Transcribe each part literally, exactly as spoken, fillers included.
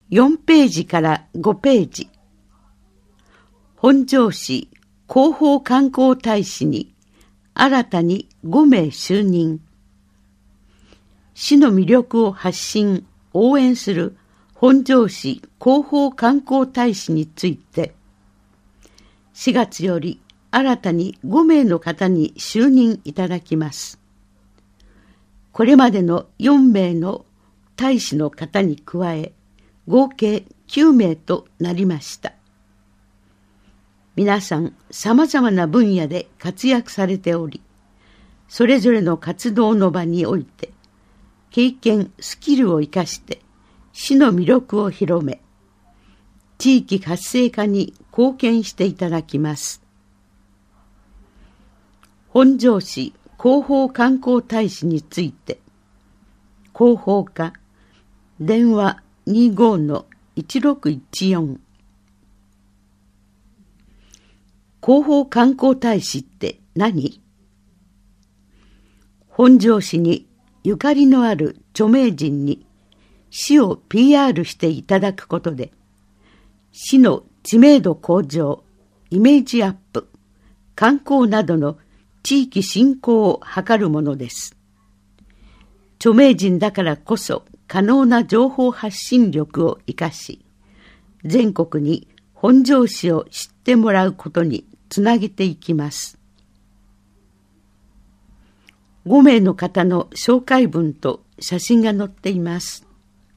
よんページからごページ。本庄市広報観光大使に新たにごめい就任。市の魅力を発信、応援する本庄市広報観光大使について、しがつより新たにごめいの方に就任いただきます。これまでのよんめいの大使の方に加え、合計きゅうめいとなりました。皆さん、さまざまな分野で活躍されており、それぞれの活動の場において、経験、スキルを生かして、市の魅力を広め、地域活性化に貢献していただきます。本庄市広報観光大使について、広報課、電話 にじゅうごのいちろくいちよん。広報観光大使って何？本庄市にゆかりのある著名人に市を ピーアール していただくことで、市の知名度向上、イメージアップ、観光などの地域振興を図るものです。著名人だからこそ可能な情報発信力を生かし、全国に本庄市を知ってもらうことにつなげていきます。ごめいの方の紹介文と写真が載っています。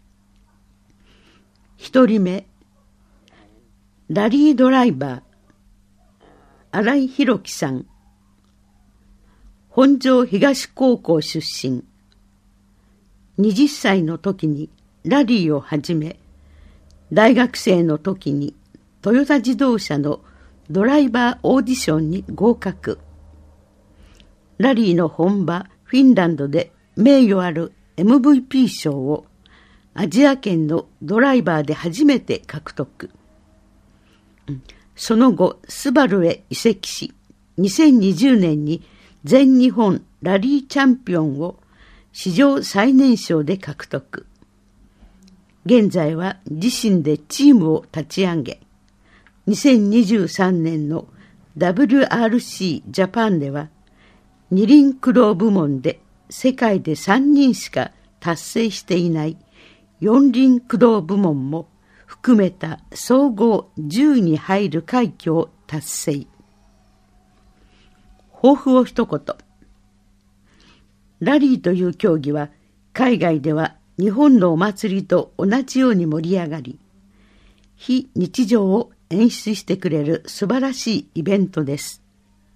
ひとりめ、ラリードライバー、新井宏樹さん。本庄東高校出身。はたちの時にラリーを始め、大学生の時にトヨタ自動車のドライバーオーディションに合格。ラリーの本場フィンランドで名誉ある エムブイピー 賞をアジア圏のドライバーで初めて獲得。その後スバルへ移籍し、にせんにじゅうねんに全日本ラリーチャンピオンを史上最年少で獲得。現在は自身でチームを立ち上げ、にせんにじゅうさんねんの ダブリューアールシー ジャパンでは二輪駆動部門で世界でさんにんしか達成していない四輪駆動部門も含めた総合じゅういに入る快挙を達成。抱負を一言。ラリーという競技は海外では日本のお祭りと同じように盛り上がり、非日常を演出してくれる素晴らしいイベントです。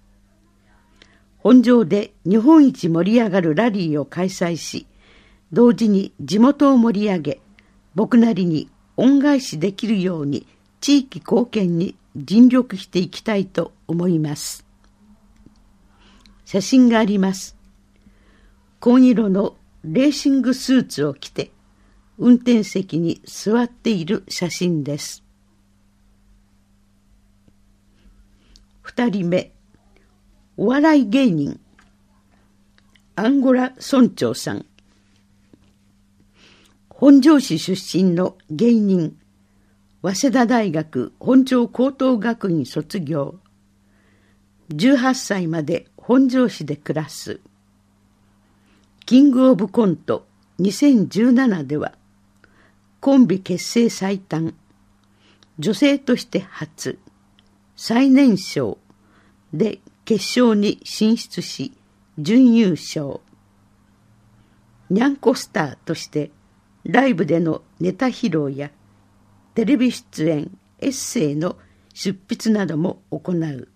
本庄で日本一盛り上がるラリーを開催し、同時に地元を盛り上げ、僕なりに恩返しできるように地域貢献に尽力していきたいと思います。写真があります。紺色のレーシングスーツを着て運転席に座っている写真です。二人目、お笑い芸人アンゴラ村長さん。本庄市出身の芸人、早稲田大学本庄高等学院卒業。じゅうはっさいまで本庄市で暮らす。キングオブコントにせんじゅうななではコンビ結成最短、女性として初、最年少で決勝に進出し準優勝。にゃんこスターとしてライブでのネタ披露やテレビ出演、エッセイの執筆なども行う。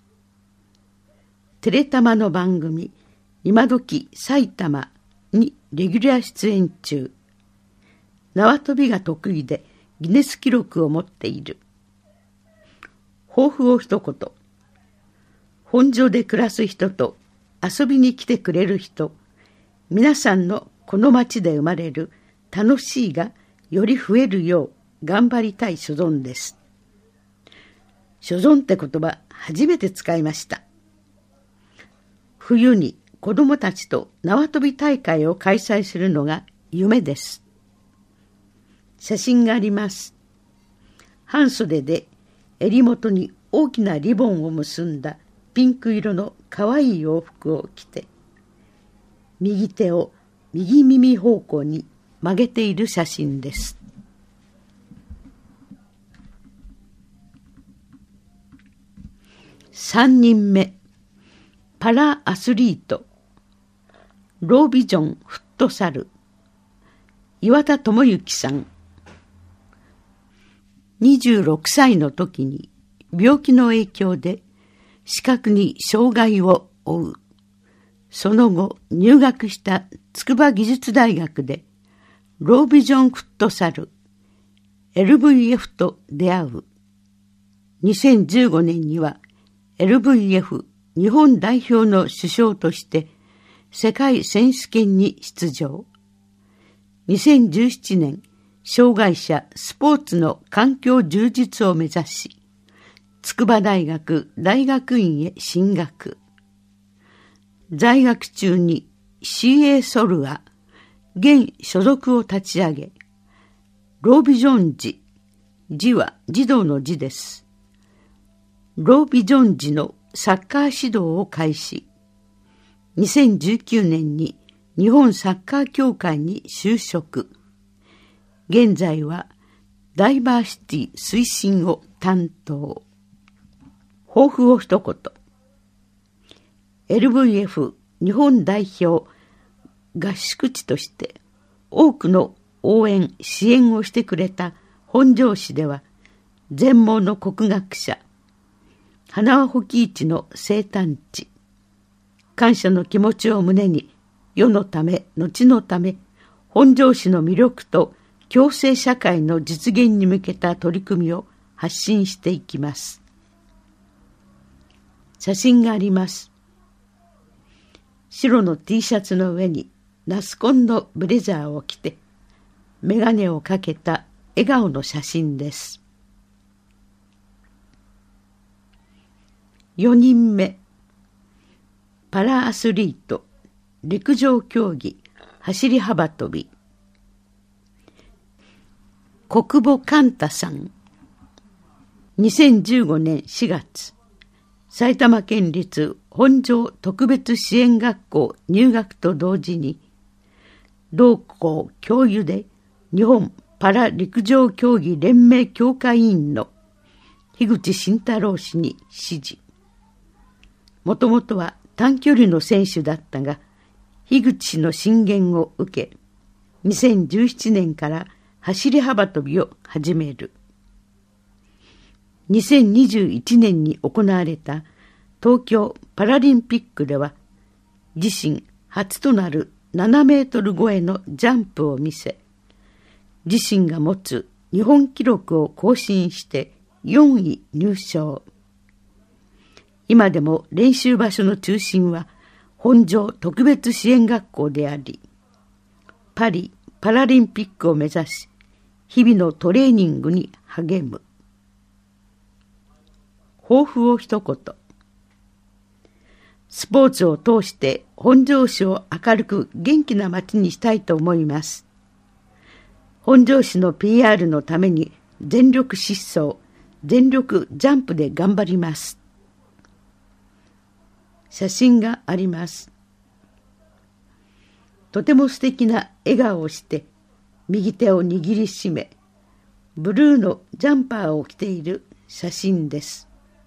テレタマの番組今時埼玉にレギュラー出演中。縄跳びが得意でギネス記録を持っている。抱負を一言。本庄で暮らす人と遊びに来てくれる人、皆さんのこの町で生まれる楽しいがより増えるよう頑張りたい所存です。所存って言葉初めて使いました。冬に子どもたちと縄跳び大会を開催するのが夢です。 写真があります。半袖で襟元に大きなリボンを結んだピンク色のかわいい洋服を着て、右手を右耳方向に曲げている写真です。さんにんめ、パラアスリート、ロービジョンフットサル、岩田智之さん。にじゅうろくさいの時に病気の影響で視覚に障害を負う。その後入学した筑波技術大学でロービジョンフットサル エルブイエフ と出会う。にせんじゅうごねんには エルブイエフ 日本代表の主将として世界選手権に出場。にせんじゅうななねん、障害者スポーツの環境充実を目指し、筑波大学大学院へ進学。在学中に シーエー ソルア、現所属を立ち上げ、ロービジョン児、児は児童の児です。ロービジョン児のサッカー指導を開始。にせんじゅうきゅうねんに日本サッカー協会に就職。現在はダイバーシティ推進を担当。抱負を一言。エルブイエフ 日本代表合宿地として多くの応援支援をしてくれた本庄市では、全盲の国学者花輪保喜一の生誕地。感謝の気持ちを胸に、世のため後のため、本庄市の魅力と共生社会の実現に向けた取り組みを発信していきます。写真があります。白の T シャツの上にナスコンのブレザーを着て、眼鏡をかけた笑顔の写真です。よにんめ、パラアスリート、陸上競技、走り幅跳び、国母寛太さん。にせんじゅうごねんしがつ、埼玉県立本庄特別支援学校入学と同時に、同校教諭で日本パラ陸上競技連盟協会委員の樋口慎太郎氏に師事。もともとは短距離の選手だったが、樋口氏の進言を受け、にせんじゅうななねんから走り幅跳びを始める。にせんにじゅういちねんに行われた東京パラリンピックでは、自身初となるななメートル超えのジャンプを見せ、自身が持つ日本記録を更新してよんい入賞。今でも練習場所の中心は本庄特別支援学校であり、パリパラリンピックを目指し、日々のトレーニングに励む。抱負を一言。スポーツを通して本庄市を明るく元気な街にしたいと思います。本庄市の ピーアール のために全力疾走、全力ジャンプで頑張ります。写真があります。とても素敵な笑顔をして、右手を握りしめ、ブルーのジャンパーを着ている写真です。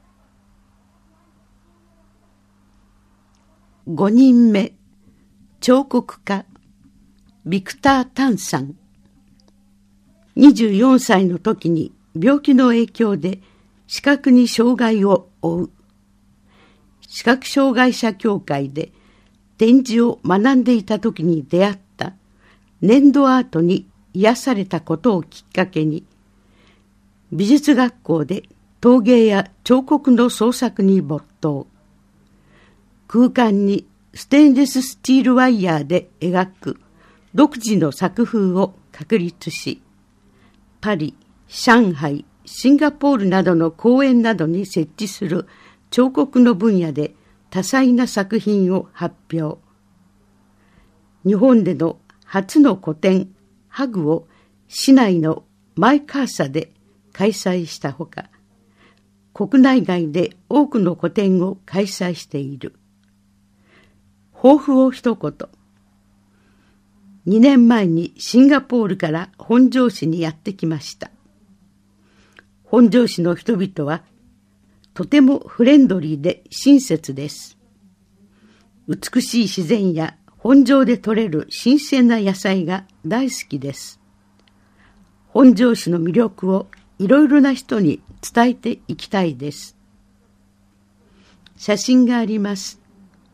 ごにんめ、彫刻家、ビクター・タンさん。にじゅうよんさいの時に病気の影響で視覚に障害を負う。視覚障害者協会で展示を学んでいた時に出会った粘土アートに癒されたことをきっかけに、美術学校で陶芸や彫刻の創作に没頭。空間にステンレススチールワイヤーで描く独自の作風を確立し、パリ、上海、シンガポールなどの公園などに設置する彫刻の分野で多彩な作品を発表。日本での初の個展、ハグを市内のマイカーサで開催したほか、国内外で多くの個展を開催している。抱負を一言。にねんまえにシンガポールから本庄市にやってきました。本庄市の人々はとてもフレンドリーで親切です。美しい自然や本庄で採れる新鮮な野菜が大好きです。本庄市の魅力をいろいろな人に伝えていきたいです。写真があります。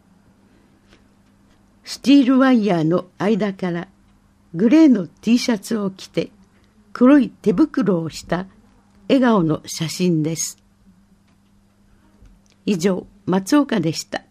スチールワイヤーの間からグレーの T シャツを着て黒い手袋をした笑顔の写真です。以上、松岡でした。